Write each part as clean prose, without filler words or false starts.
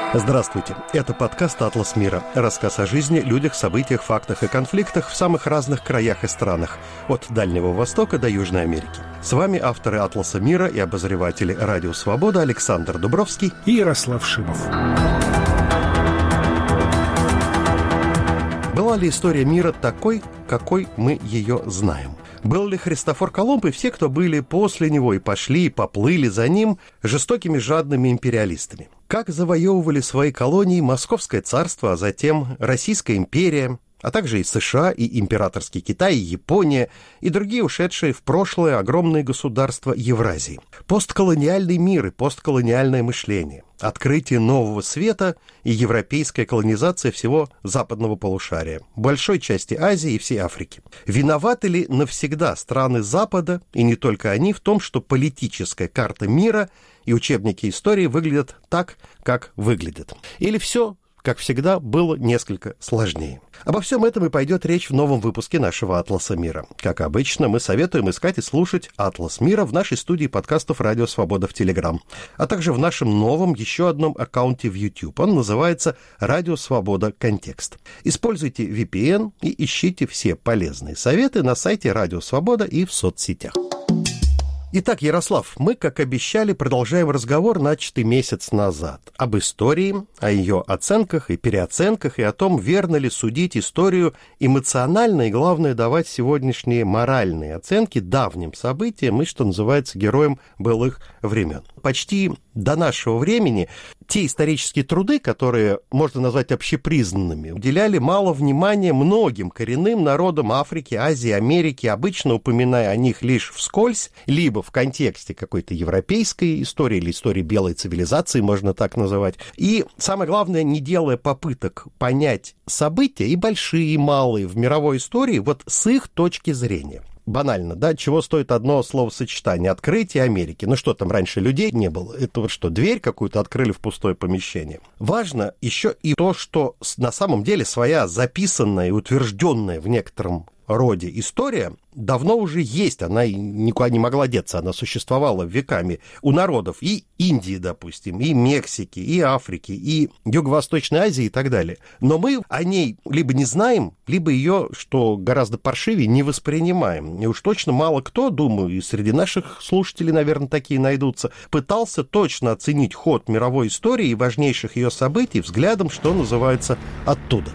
Здравствуйте. Это подкаст «Атлас мира». Рассказ о жизни, людях, событиях, фактах и конфликтах в самых разных краях и странах. От Дальнего Востока до Южной Америки. С вами авторы «Атласа мира» и обозреватели «Радио Свобода» Александр Дубровский и Ярослав Шимов. Была ли история мира такой, какой мы ее знаем? Был ли Христофор Колумб и все, кто были после него и пошли, и поплыли за ним, жестокими жадными империалистами? Как завоевывали свои колонии Московское царство, а затем Российская империя, а также и США, и императорский Китай, и Япония, и другие ушедшие в прошлое огромные государства Евразии. Постколониальный мир и постколониальное мышление, открытие нового света и европейская колонизация всего западного полушария, большой части Азии и всей Африки. Виноваты ли навсегда страны Запада, и не только они, в том, что политическая карта мира и учебники истории выглядят так, как выглядят? Или все, как всегда, было несколько сложнее? Обо всем этом и пойдет речь в новом выпуске нашего «Атласа мира». Как обычно, мы советуем искать и слушать «Атлас мира» в нашей студии подкастов «Радио Свобода» в Телеграм, а также в нашем новом еще одном аккаунте в YouTube. Он называется «Радио Свобода. Контекст». Используйте VPN и ищите все полезные советы на сайте «Радио Свобода» и в соцсетях. Итак, Ярослав, мы, как обещали, продолжаем разговор, начатый месяц назад, об истории, о ее оценках и переоценках, и о том, верно ли судить историю эмоционально и, главное, давать сегодняшние моральные оценки давним событиям и, что называется, героям былых времен. Почти до нашего времени те исторические труды, которые можно назвать общепризнанными, уделяли мало внимания многим коренным народам Африки, Азии, Америки, обычно упоминая о них лишь вскользь, либо в контексте какой-то европейской истории или истории белой цивилизации, можно так называть. И, самое главное, не делая попыток понять события, и большие, и малые, в мировой истории, вот с их точки зрения. Банально, да, чего стоит одно словосочетание: открытие Америки. Ну что там, раньше людей не было? Это вот что, дверь какую-то открыли в пустое помещение? Важно еще и то, что на самом деле своя записанная и утвержденная в некотором роде история давно уже есть, она никуда не могла деться, она существовала веками у народов и Индии, допустим, и Мексики, и Африки, и Юго-Восточной Азии и так далее. Но мы о ней либо не знаем, либо ее, что гораздо паршивее, не воспринимаем. И уж точно мало кто, думаю, и среди наших слушателей, наверное, такие найдутся, пытался точно оценить ход мировой истории и важнейших ее событий взглядом, что называется, оттуда.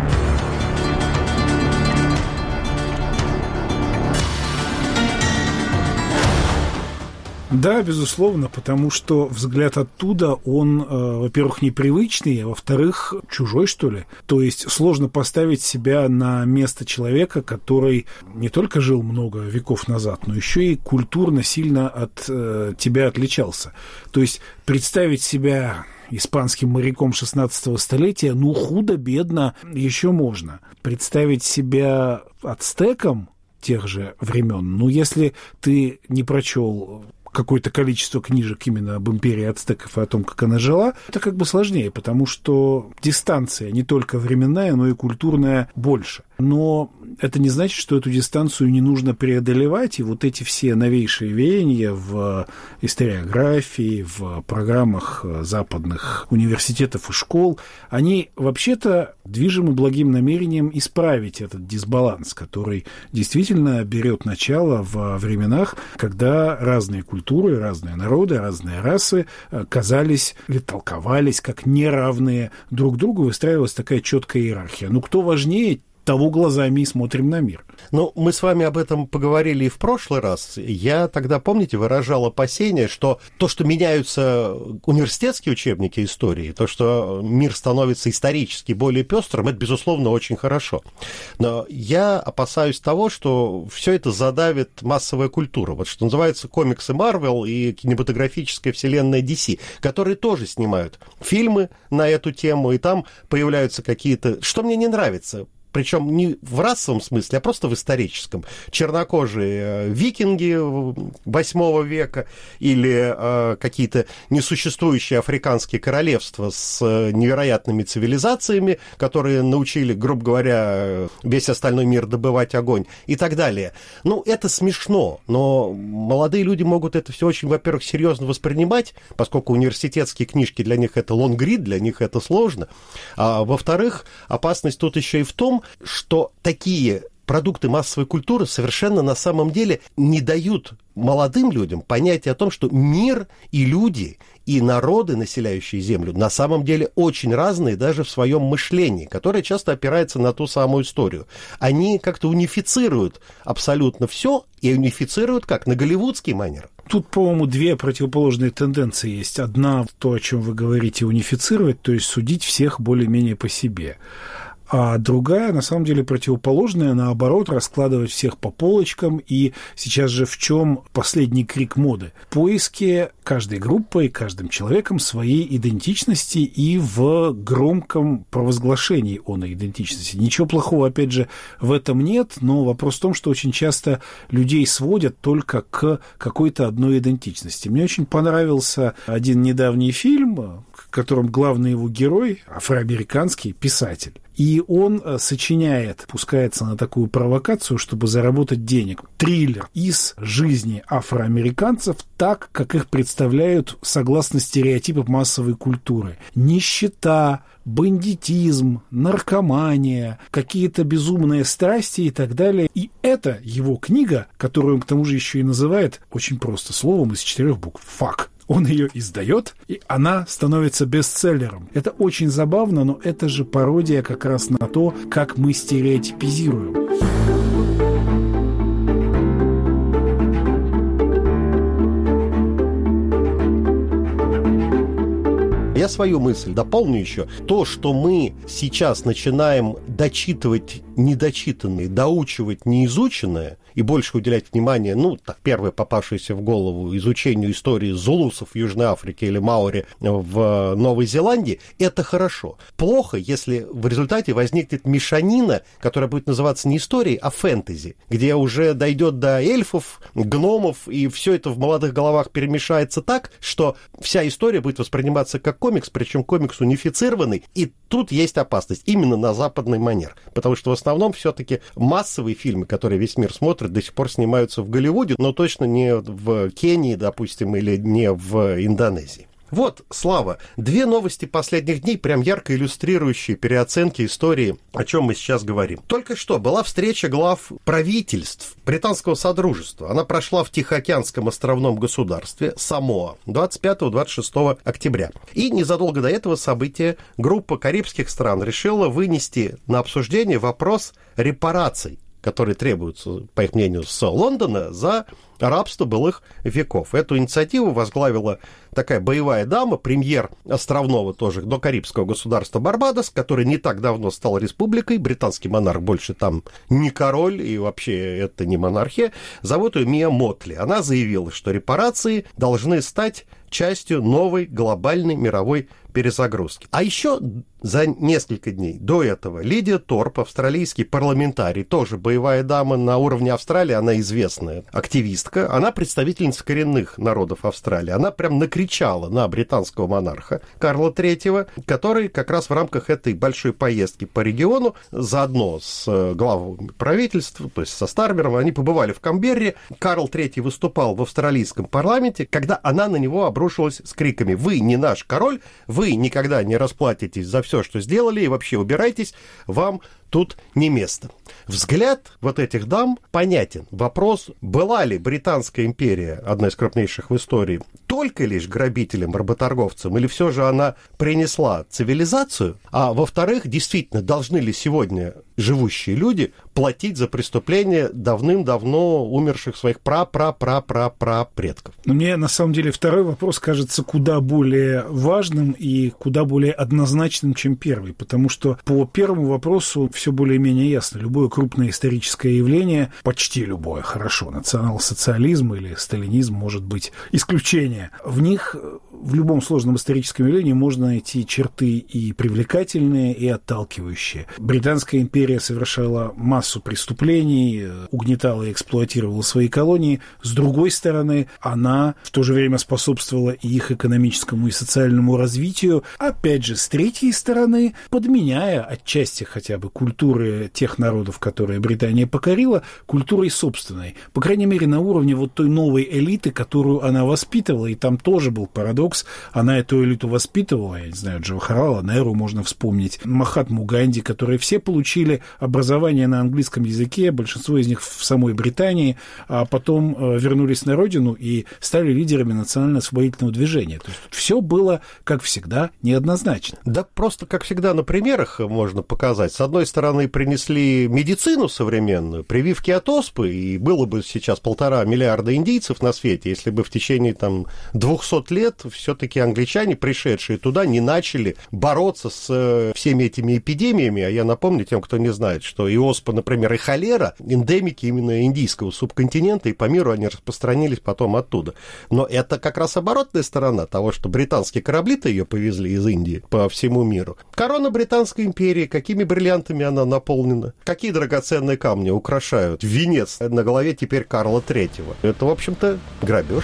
Да, безусловно, потому что взгляд оттуда, он, во-первых, непривычный, а во-вторых, чужой, что ли. То есть сложно поставить себя на место человека, который не только жил много веков назад, но еще и культурно сильно от тебя отличался. То есть представить себя испанским моряком 16-го столетия, ну, худо-бедно еще можно. Представить себя ацтеком тех же времен, ну, если ты не прочел какое-то количество книжек именно об империи ацтеков и о том, как она жила, это как бы сложнее, потому что дистанция не только временная, но и культурная больше. Но это не значит, что эту дистанцию не нужно преодолевать, и вот эти все новейшие веяния в историографии, в программах западных университетов и школ, они вообще-то движимы благим намерением исправить этот дисбаланс, который действительно берет начало во временах, когда разные культуры, разные народы, разные расы казались или толковались как неравные друг другу, выстраивалась такая четкая иерархия. Ну, кто важнее, того глазами и смотрим на мир. Ну, мы с вами об этом поговорили и в прошлый раз. Я тогда, помните, выражал опасение, что то, что меняются университетские учебники истории, то, что мир становится исторически более пестрым, это, безусловно, очень хорошо. Но я опасаюсь того, что все это задавит массовая культура. Вот что называется комиксы Marvel и кинематографическая вселенная DC, которые тоже снимают фильмы на эту тему, и там появляются какие-то... Что мне не нравится? причем не в расовом смысле, а просто в историческом. Чернокожие викинги 8 века или какие-то несуществующие африканские королевства с невероятными цивилизациями, которые научили, грубо говоря, весь остальной мир добывать огонь и так далее. Ну, это смешно, но молодые люди могут это все очень, во-первых, серьезно воспринимать, поскольку университетские книжки для них это лонгрид, для них это сложно. А во-вторых, опасность тут еще и в том, что такие продукты массовой культуры совершенно на самом деле не дают молодым людям понятие о том, что мир и люди, и народы, населяющие Землю, на самом деле очень разные даже в своем мышлении, которое часто опирается на ту самую историю. Они как-то унифицируют абсолютно все, и унифицируют как? На голливудский манер. Тут, по-моему, две противоположные тенденции есть. Одна, то, о чем вы говорите, унифицировать, то есть судить всех более-менее по себе. А другая, на самом деле, противоположная, наоборот, раскладывать всех по полочкам. И сейчас же в чем последний крик моды? В поиске каждой группой, каждым человеком своей идентичности и в громком провозглашении оной идентичности. Ничего плохого, опять же, в этом нет, но вопрос в том, что очень часто людей сводят только к какой-то одной идентичности. Мне очень понравился один недавний фильм, в котором главный его герой, афроамериканский писатель. И он сочиняет, пускается на такую провокацию, чтобы заработать денег. Триллер из жизни афроамериканцев так, как их представляют согласно стереотипам массовой культуры. Нищета, бандитизм, наркомания, какие-то безумные страсти и так далее. И это его книга, которую он к тому же еще и называет очень просто словом из 4 букв «фак». Он ее издает, и она становится бестселлером. Это очень забавно, но это же пародия как раз на то, как мы стереотипизируем. Я свою мысль дополню еще. То, что мы сейчас начинаем дочитывать недочитанное, доучивать неизученное и больше уделять внимание, первое попавшееся в голову, изучению истории зулусов в Южной Африке или маори в Новой Зеландии, это хорошо. Плохо, если в результате возникнет мешанина, которая будет называться не историей, а фэнтези, где уже дойдет до эльфов, гномов, и все это в молодых головах перемешается так, что вся история будет восприниматься как комикс, причем комикс унифицированный, и тут есть опасность именно на западный манер, потому что в основном все-таки массовые фильмы, которые весь мир смотрит, до сих пор снимаются в Голливуде, но точно не в Кении, допустим, или не в Индонезии. Вот, Слава, 2 новости последних дней, прям ярко иллюстрирующие переоценки истории, о чем мы сейчас говорим. Только что была встреча глав правительств Британского Содружества. Она прошла в Тихоокеанском островном государстве Самоа 25-26 октября. И незадолго до этого события группа карибских стран решила вынести на обсуждение вопрос репараций, которые требуются, по их мнению, с Лондона за рабство былых веков. Эту инициативу возглавила такая боевая дама, премьер островного тоже докарибского государства Барбадос, который не так давно стал республикой, британский монарх больше там не король, и вообще это не монархия. Зовут ее Мия Мотли. Она заявила, что репарации должны стать частью новой глобальной мировой перезагрузки. А еще за несколько дней до этого Лидия Торп, австралийский парламентарий, тоже боевая дама на уровне Австралии, она известная активистка, она представительница коренных народов Австралии. Она прям накричала на британского монарха Карла III, который как раз в рамках этой большой поездки по региону, заодно с главами правительства, то есть со Стармером, они побывали в Камберре. Карл III выступал в австралийском парламенте, когда она на него обрушилась с криками: «Вы не наш король, вы никогда не расплатитесь за все, что сделали, и вообще убирайтесь, вам тут не место». Взгляд вот этих дам понятен. Вопрос, была ли Британская империя, одна из крупнейших в истории, только лишь грабителем, работорговцем, или все же она принесла цивилизацию? А во-вторых, действительно, должны ли сегодня живущие люди платить за преступления давным-давно умерших своих предков? Мне, на самом деле, второй вопрос кажется куда более важным и куда более однозначным, чем первый, потому что по первому вопросу все более-менее ясно. Любое крупное историческое явление, почти любое, хорошо, национал-социализм или сталинизм может быть исключение. В них в любом сложном историческом явлении можно найти черты и привлекательные, и отталкивающие. Британская империя империя совершала массу преступлений, угнетала и эксплуатировала свои колонии. С другой стороны, она в то же время способствовала и их экономическому и социальному развитию. Опять же, с третьей стороны, подменяя отчасти хотя бы культуры тех народов, которые Британия покорила, культурой собственной. По крайней мере, на уровне вот той новой элиты, которую она воспитывала. И там тоже был парадокс. Она эту элиту воспитывала, я не знаю, Джавахарлала Неру можно вспомнить, Махатму Ганди, которые все получили образование на английском языке, большинство из них в самой Британии, а потом вернулись на родину и стали лидерами национально-освободительного движения. То есть все было, как всегда, неоднозначно. Да просто, как всегда, на примерах можно показать. С одной стороны, принесли медицину современную, прививки от оспы, и было бы сейчас 1,5 миллиарда индийцев на свете, если бы в течение 200 лет все-таки англичане, пришедшие туда, не начали бороться с всеми этими эпидемиями. А я напомню тем, кто не знает, что и оспа, например, и холера, эндемики именно индийского субконтинента, и по миру они распространились потом оттуда. Но это как раз оборотная сторона того, что британские корабли-то ее повезли из Индии по всему миру. Корона Британской империи, какими бриллиантами она наполнена, какие драгоценные камни украшают венец на голове теперь Карла III. Это, в общем-то, грабеж.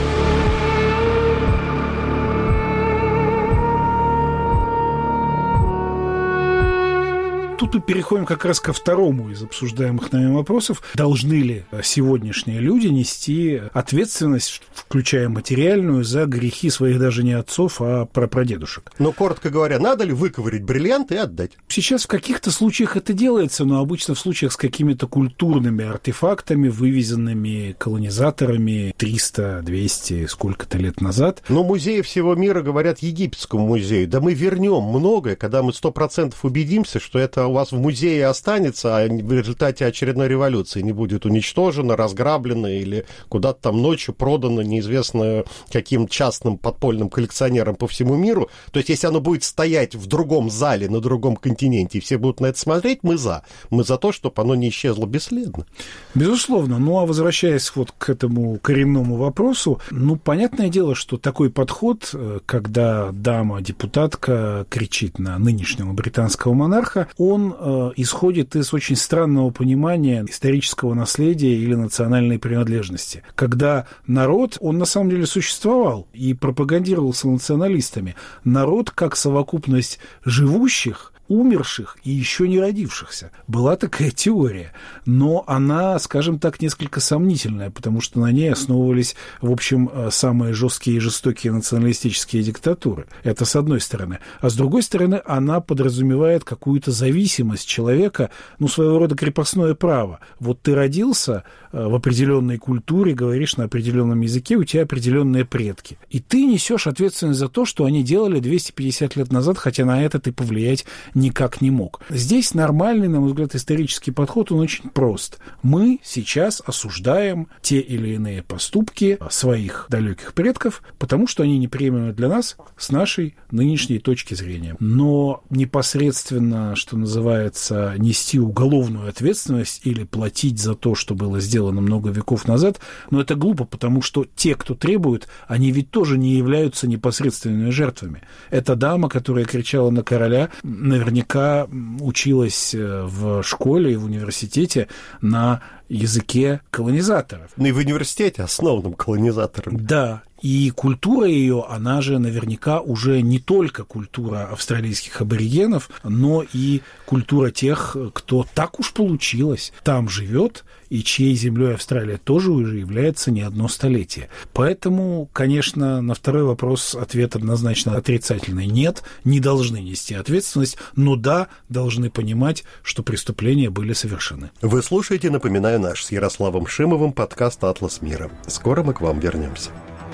Тут мы переходим как раз ко второму из обсуждаемых нами вопросов. Должны ли сегодняшние люди нести ответственность, включая материальную, за грехи своих даже не отцов, а прапрадедушек? Но, коротко говоря, надо ли выковырять бриллианты и отдать? Сейчас в каких-то случаях это делается, но обычно в случаях с какими-то культурными артефактами, вывезенными колонизаторами 300, 200, сколько-то лет назад. Но музеи всего мира говорят египетскому музею: да мы вернем многое, когда мы 100% убедимся, что это у вас в музее останется, а в результате очередной революции не будет уничтожено, разграблено или куда-то там ночью продано неизвестно каким частным подпольным коллекционерам по всему миру. То есть, если оно будет стоять в другом зале, на другом континенте, и все будут на это смотреть, мы за. Мы за то, чтобы оно не исчезло бесследно. Безусловно. Ну, а возвращаясь вот к этому коренному вопросу, понятное дело, что такой подход, когда дама-депутатка кричит на нынешнего британского монарха, он исходит из очень странного понимания исторического наследия или национальной принадлежности. Когда народ, он на самом деле существовал и пропагандировался националистами. Народ как совокупность живущих, умерших и еще не родившихся. Была такая теория, но она, скажем так, несколько сомнительная, потому что на ней основывались, в общем, самые жесткие и жестокие националистические диктатуры. Это с одной стороны. А с другой стороны, она подразумевает какую-то зависимость человека, своего рода крепостное право. Вот ты родился в определенной культуре, говоришь на определенном языке, у тебя определенные предки. И ты несешь ответственность за то, что они делали 250 лет назад, хотя на это ты повлиять никак не мог. Здесь нормальный, на мой взгляд, исторический подход, он очень прост. Мы сейчас осуждаем те или иные поступки своих далеких предков, потому что они неприемлемы для нас с нашей нынешней точки зрения. Но непосредственно, что называется, нести уголовную ответственность или платить за то, что было сделано много веков назад, это глупо, потому что те, кто требует, они ведь тоже не являются непосредственными жертвами. Эта дама, которая кричала на короля, наверняка училась в школе и в университете на языке колонизаторов. И в университете основанном колонизатором. Да. И культура ее, она же наверняка уже не только культура австралийских аборигенов, но и культура тех, кто так уж получилось, там живет, и чьей землей Австралия тоже уже является не одно столетие. Поэтому, конечно, на второй вопрос ответ однозначно отрицательный. Нет, не должны нести ответственность, но да, должны понимать, что преступления были совершены. Вы слушаете, напоминаю, наш с Ярославом Шимовым подкаст «Атлас мира». Скоро мы к вам вернемся.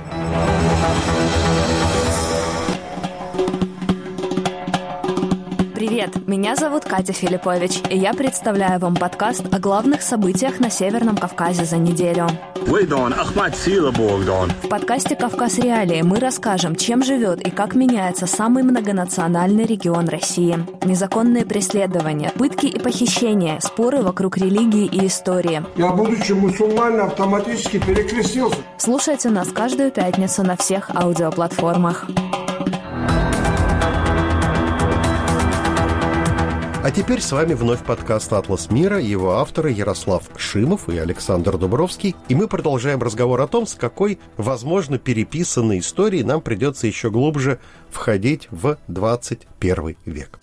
Привет, меня зовут Катя Филиппович, и я представляю вам подкаст о главных событиях на Северном Кавказе за неделю. В подкасте «Кавказ Реалии» мы расскажем, чем живет и как меняется самый многонациональный регион России. Незаконные преследования, пытки и похищения, споры вокруг религии и истории. Я, будучи мусульманином, автоматически перекрестился. Слушайте нас каждую пятницу на всех аудиоплатформах. А теперь с вами вновь подкаст «Атлас мира», его авторы Ярослав Шимов и Александр Дубровский. И мы продолжаем разговор о том, с какой, возможно, переписанной историей нам придется еще глубже входить в 21 век.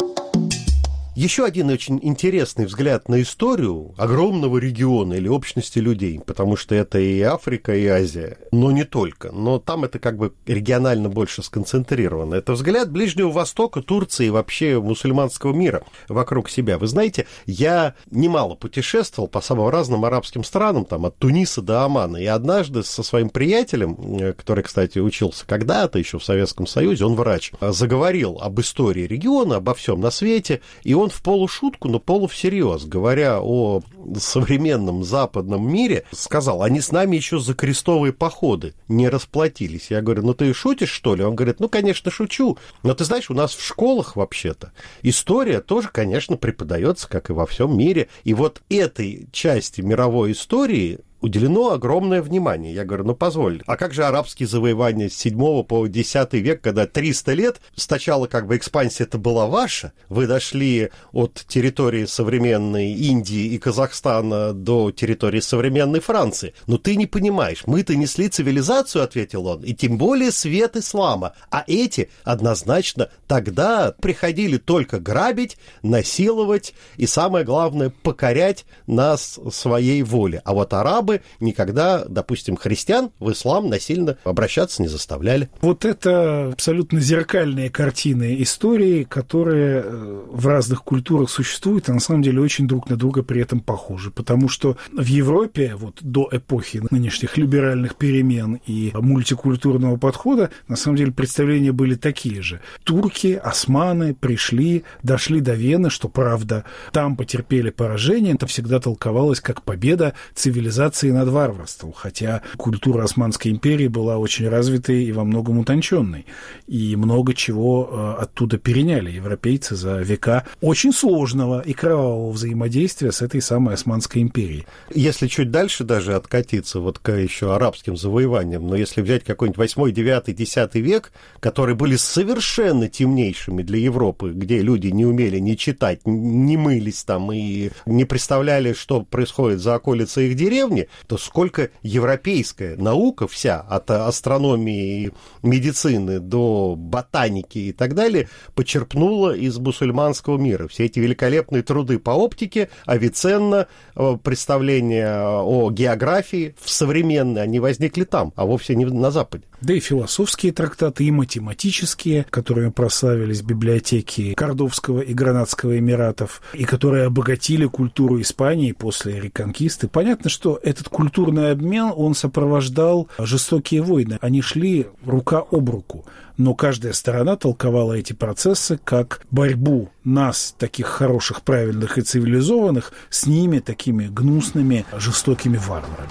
Еще один очень интересный взгляд на историю огромного региона или общности людей, потому что это и Африка, и Азия, но не только. Но там это как бы регионально больше сконцентрировано. Это взгляд Ближнего Востока, Турции и вообще мусульманского мира вокруг себя. Вы знаете, я немало путешествовал по самым разным арабским странам, там, от Туниса до Омана, и однажды со своим приятелем, который, кстати, учился когда-то еще в Советском Союзе, он врач, заговорил об истории региона, обо всем на свете, и он в полушутку, но полувсерьез, говоря о современном западном мире, сказал: они с нами еще за крестовые походы не расплатились. Я говорю: ну ты шутишь, что ли? Он говорит: ну, конечно, шучу. Но ты знаешь, у нас в школах вообще-то история тоже, конечно, преподается, как и во всем мире. И вот этой части мировой истории уделено огромное внимание. Я говорю: ну позволь, а как же арабские завоевания с 7 по 10 век, когда 300 лет, сначала как бы экспансия это была ваша, вы дошли от территории современной Индии и Казахстана до территории современной Франции. Но ты не понимаешь, мы-то несли цивилизацию, ответил он, и тем более свет ислама, а эти однозначно тогда приходили только грабить, насиловать и, самое главное, покорять нас своей воле. А вот арабы никогда, допустим, христиан в ислам насильно обращаться не заставляли. Вот это абсолютно зеркальные картины истории, которые в разных культурах существуют, а на самом деле очень друг на друга при этом похожи. Потому что в Европе вот до эпохи нынешних либеральных перемен и мультикультурного подхода на самом деле представления были такие же. Турки, османы пришли, дошли до Вены, что правда, там потерпели поражение. Это всегда толковалось как победа цивилизации над варварством, хотя культура Османской империи была очень развитой и во многом утонченной, и много чего оттуда переняли европейцы за века очень сложного и кровавого взаимодействия с этой самой Османской империей. Если чуть дальше даже откатиться вот к еще арабским завоеваниям, но если взять какой-нибудь 8, 9, 10 век, которые были совершенно темнейшими для Европы, где люди не умели ни читать, не мылись там и не представляли, что происходит за околицей их деревни, то сколько европейская наука вся, от астрономии и медицины до ботаники и так далее, почерпнула из мусульманского мира. Все эти великолепные труды по оптике, Авиценна, представления о географии в современной, они возникли там, а вовсе не на Западе. Да и философские трактаты, и математические, которыми прославились библиотеки Кордовского и Гранадского эмиратов, и которые обогатили культуру Испании после реконкисты. Понятно, что этот культурный обмен, он сопровождал жестокие войны. Они шли рука об руку. Но каждая сторона толковала эти процессы как борьбу нас, таких хороших, правильных и цивилизованных, с ними, такими гнусными, жестокими варварами.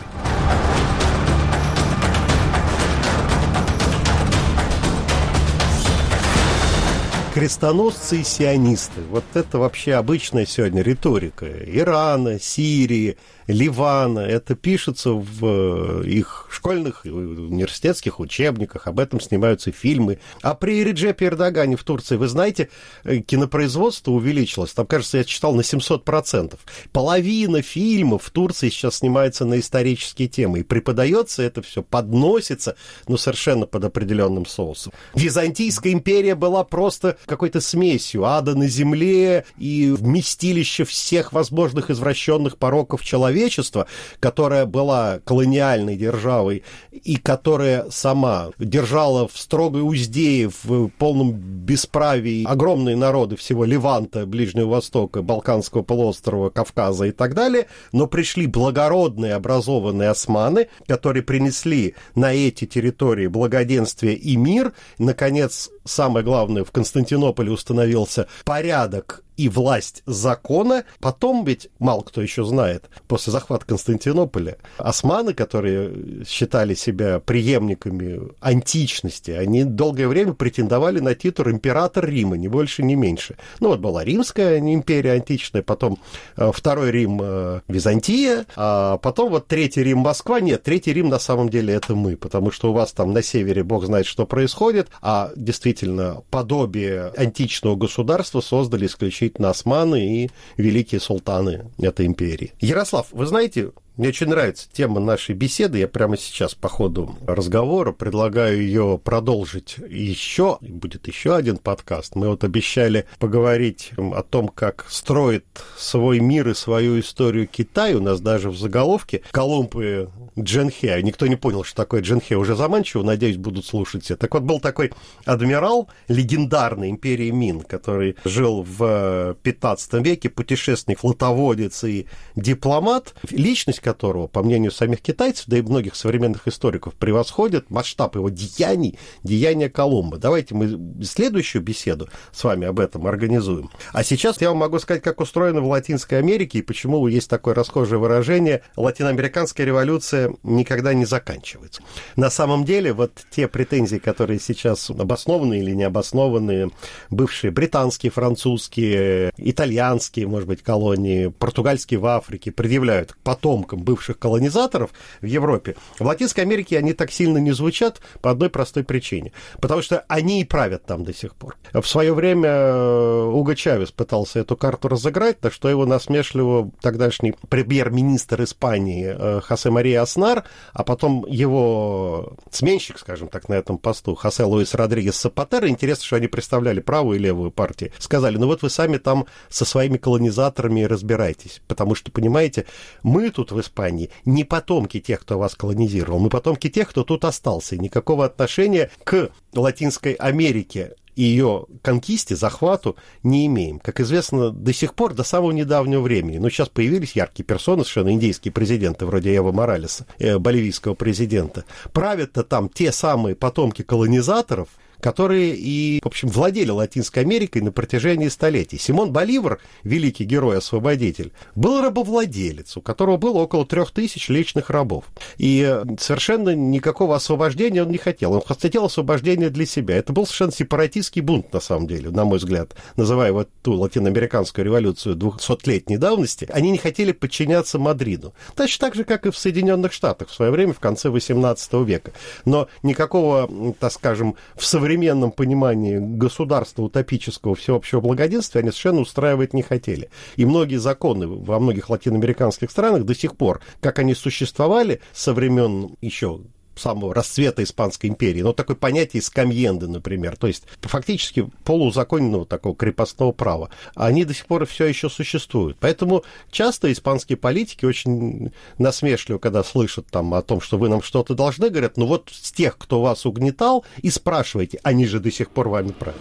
Крестоносцы и сионисты. Вот это вообще обычная сегодня риторика. Ирана, Сирии, Ливана. Это пишется в их школьных и университетских учебниках. Об этом снимаются фильмы. А при Реджепе Эрдогане в Турции, вы знаете, кинопроизводство увеличилось. Там, кажется, я читал, на 700%. Половина фильмов в Турции сейчас снимается на исторические темы. И преподается это все, подносится, но совершенно под определенным соусом. Византийская империя была просто какой-то смесью ада на земле и вместилище всех возможных извращенных пороков человечества, которая была колониальной державой и которая сама держала в строгой узде, в полном бесправии огромные народы всего Леванта, Ближнего Востока, Балканского полуострова, Кавказа и так далее, но пришли благородные образованные османы, которые принесли на эти территории благоденствие и мир. Наконец, самое главное, в Константинополе установился порядок и власть закона. Потом ведь, мало кто еще знает, после захвата Константинополя, османы, которые считали себя преемниками античности, они долгое время претендовали на титул император Рима, ни больше, ни меньше. Ну вот была Римская империя античная, потом Второй Рим Византия, а потом вот Третий Рим Москва. Нет, Третий Рим на самом деле это мы, потому что у вас там на севере бог знает, что происходит, а действительно подобие античного государства создали исключительно действительно османы и великие султаны этой империи. Ярослав, вы знаете, мне очень нравится тема нашей беседы. Я прямо сейчас по ходу разговора предлагаю ее продолжить еще. Будет еще один подкаст. Мы вот обещали поговорить о том, как строит свой мир и свою историю Китай. У нас даже в заголовке «Колумб и Джанхэ». Никто не понял, что такое Джанхэ. Уже заманчиво, надеюсь, будут слушать все. Так вот, был такой адмирал легендарной империи Мин, который жил в 15 веке, путешественник, флотоводец и дипломат. Личность которого, по мнению самих китайцев, да и многих современных историков, превосходит масштаб его деяния Колумба. Давайте мы следующую беседу с вами об этом организуем. А сейчас я вам могу сказать, как устроено в Латинской Америке и почему есть такое расхожее выражение «латиноамериканская революция никогда не заканчивается». На самом деле, вот те претензии, которые сейчас обоснованные или необоснованные, бывшие британские, французские, итальянские, может быть, колонии, португальские в Африке, предъявляют к потомкам бывших колонизаторов в Европе, в Латинской Америке они так сильно не звучат по одной простой причине. Потому что они и правят там до сих пор. В свое время Уго Чавес пытался эту карту разыграть, на что его насмешливо тогдашний премьер-министр Испании Хосе Мария Аснар, а потом его сменщик, скажем так, на этом посту, Хосе Луис Родригес Сапатера, интересно, что они представляли правую и левую партии, сказали, ну вот вы сами там со своими колонизаторами разбирайтесь, потому что, понимаете, мы тут в Испании не потомки тех, кто вас колонизировал, мы потомки тех, кто тут остался, и никакого отношения к Латинской Америке и ее конкисте, захвату не имеем. Как известно, до сих пор, до самого недавнего времени, но сейчас появились яркие персоны, совершенно индейские президенты, вроде Эво Моралеса, боливийского президента. Правят-то там те самые потомки колонизаторов, которые и, в общем, владели Латинской Америкой на протяжении столетий. Симон Боливар, великий герой-освободитель, был рабовладелец, у которого было около 3000 личных рабов. И совершенно никакого освобождения он не хотел. Он хотел освобождения для себя. Это был совершенно сепаратистский бунт, на самом деле, на мой взгляд, называя вот ту латиноамериканскую революцию 200-летней давности. Они не хотели подчиняться Мадриду. Точно так же, как и в Соединенных Штатах в свое время, в конце XVIII века. Но никакого, так скажем, в современном понимании государства утопического всеобщего благоденствия они совершенно устраивать не хотели. И многие законы во многих латиноамериканских странах до сих пор, как они существовали со времен еще самого расцвета Испанской империи, но такое понятие скамьенды, например, то есть фактически полуузаконенного такого крепостного права, они до сих пор все еще существуют. Поэтому часто испанские политики очень насмешливо, когда слышат там о том, что вы нам что-то должны, говорят, ну вот с тех, кто вас угнетал, и спрашивайте, они же до сих пор вами правят.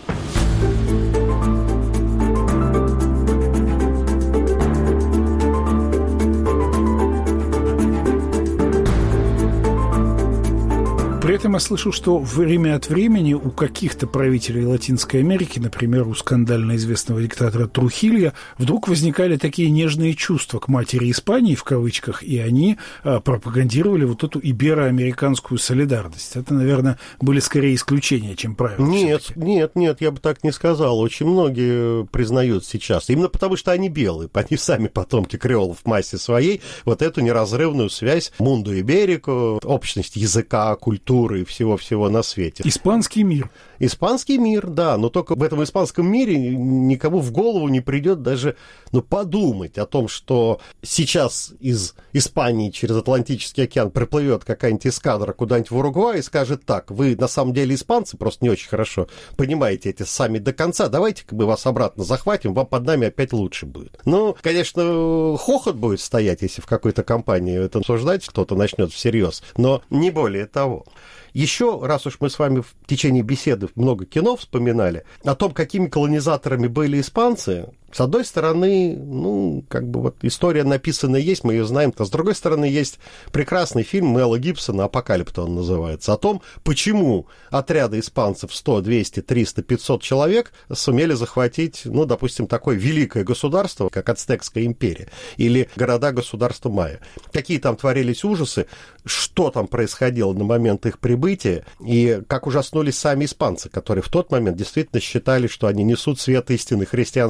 При этом я слышу, что время от времени у каких-то правителей Латинской Америки, например, у скандально известного диктатора Трухильо, вдруг возникали такие нежные чувства к матери Испании, в кавычках, и они пропагандировали вот эту ибероамериканскую солидарность. Это, наверное, были скорее исключения, чем правила. Нет, я бы так не сказал. Очень многие признают сейчас, именно потому что они белые, они сами потомки креолов в массе своей, вот эту неразрывную связь мунду иберико, общность языка, культуры и всего-всего на свете. Испанский мир. Испанский мир, да, но только в этом испанском мире никому в голову не придет даже подумать о том, что сейчас из Испании через Атлантический океан приплывет какая-нибудь эскадра куда-нибудь в Уругвай и скажет так, вы на самом деле испанцы, просто не очень хорошо понимаете эти сами до конца, давайте-ка мы вас обратно захватим, вам под нами опять лучше будет. Ну, конечно, хохот будет стоять, если в какой-то компании это обсуждать кто-то начнет всерьез, но не более того. Еще, раз уж мы с вами в течение беседы много кино вспоминали, о том, какими колонизаторами были испанцы, с одной стороны, история написанная есть, мы ее знаем, а с другой стороны, есть прекрасный фильм Мела Гибсона «Апокалипто» он называется, о том, почему отряды испанцев 100, 200, 300, 500 человек сумели захватить, допустим, такое великое государство, как Ацтекская империя, или города-государства майя. Какие там творились ужасы, что там происходило на момент их прибытия, и как ужаснулись сами испанцы, которые в тот момент действительно считали, что они несут свет истины христианской веры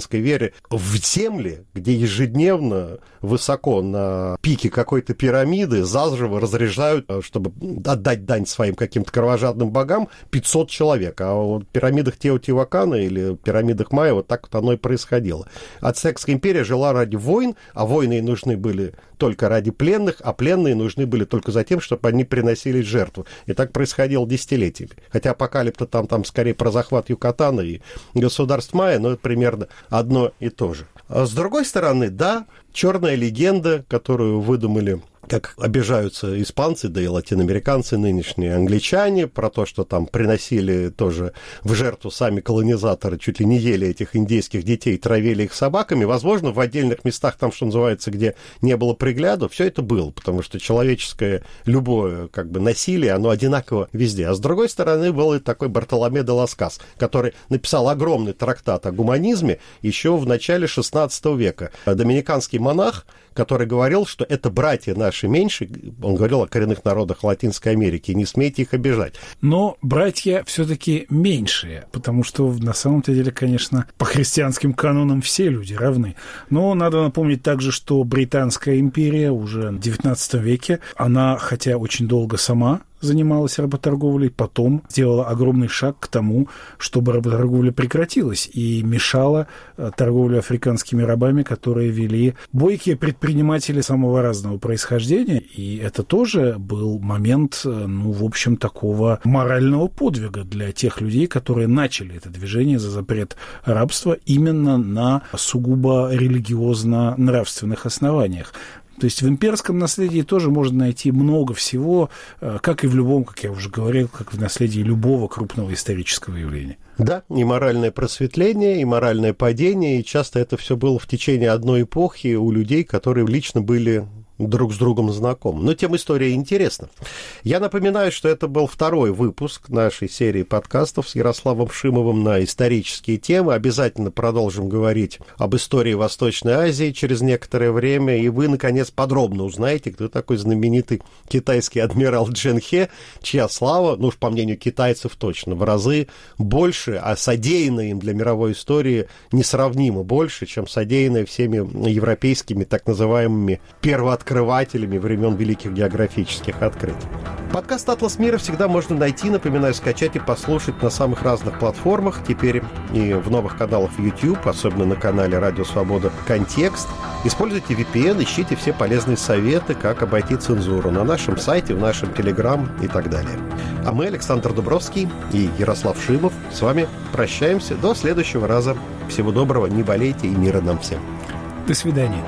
проникли в земли, где ежедневно высоко на пике какой-то пирамиды заживо разряжают, чтобы отдать дань своим каким-то кровожадным богам, 500 человек. А вот в пирамидах Теотиуакана или в пирамидах Майя вот так вот оно и происходило. Ацтекская империя жила ради войн, а войны ей нужны были только ради пленных, а пленные нужны были только за тем, чтобы они приносили жертву. И так происходило десятилетиями. Хотя Апокалипта там скорее про захват Юкатана и государств Майя, но это примерно одно и то же. А с другой стороны, да, черная легенда, которую выдумали, как обижаются испанцы, да и латиноамериканцы, нынешние англичане, про то, что там приносили тоже в жертву сами колонизаторы, чуть ли не ели этих индейских детей, травили их собаками. Возможно, в отдельных местах, там, что называется, где не было пригляда, все это было, потому что человеческое любое как бы насилие, оно одинаково везде. А с другой стороны, был и такой Бартоломе де лас Касас, который написал огромный трактат о гуманизме еще в начале XVI века. Доминиканский монах, который говорил, что это братья наши меньше, он говорил о коренных народах Латинской Америки, не смейте их обижать. Но братья все-таки меньшие, потому что на самом-то деле, конечно, по христианским канонам все люди равны. Но надо напомнить также, что Британская империя уже в XIX веке, она, хотя очень долго сама занималась работорговлей, потом сделала огромный шаг к тому, чтобы работорговля прекратилась и мешала торговле африканскими рабами, которые вели бойкие предприниматели самого разного происхождения. И это тоже был момент, в общем, такого морального подвига для тех людей, которые начали это движение за запрет рабства именно на сугубо религиозно-нравственных основаниях. То есть в имперском наследии тоже можно найти много всего, как и в любом, как я уже говорил, как в наследии любого крупного исторического явления. Да, и моральное просветление, и моральное падение, и часто это все было в течение одной эпохи у людей, которые лично были друг с другом знакомы. Но тем история интересна. Я напоминаю, что это был второй выпуск нашей серии подкастов с Ярославом Шимовым на исторические темы. Обязательно продолжим говорить об истории Восточной Азии через некоторое время, и вы, наконец, подробно узнаете, кто такой знаменитый китайский адмирал Джен Хе, чья слава, уж по мнению китайцев точно, в разы больше, а содеянное им для мировой истории несравнимо больше, чем содеянное всеми европейскими так называемыми первооткрывателями времен великих географических открытий. Подкаст «Атлас мира» всегда можно найти, напоминаю, скачать и послушать на самых разных платформах, теперь и в новых каналах YouTube, особенно на канале «Радио Свобода. Контекст». Используйте VPN, ищите все полезные советы, как обойти цензуру на нашем сайте, в нашем Telegram и так далее. А мы, Александр Дубровский и Ярослав Шимов, с вами прощаемся до следующего раза. Всего доброго, не болейте и мира нам всем. До свидания.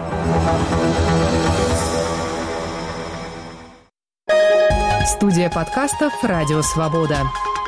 Студия подкастов «Радио Свобода».